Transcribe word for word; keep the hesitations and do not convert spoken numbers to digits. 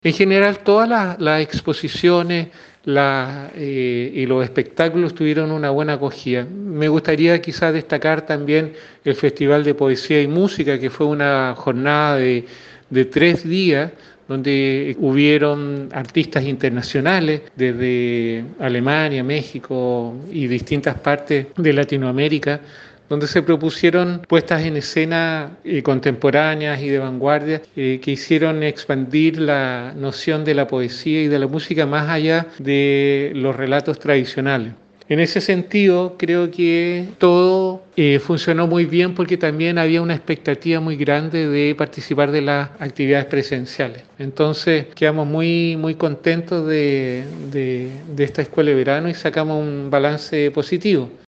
En general, todas las, las exposiciones la, eh, y los espectáculos tuvieron una buena acogida. Me gustaría quizás destacar también el Festival de Poesía y Música, que fue una jornada de, de tres días donde hubieron artistas internacionales desde Alemania, México y distintas partes de Latinoamérica, donde se propusieron puestas en escena eh, contemporáneas y de vanguardia eh, que hicieron expandir la noción de la poesía y de la música más allá de los relatos tradicionales. En ese sentido, creo que todo eh, funcionó muy bien porque también había una expectativa muy grande de participar de las actividades presenciales. Entonces, quedamos muy, muy contentos de, de, de esta escuela de verano y sacamos un balance positivo.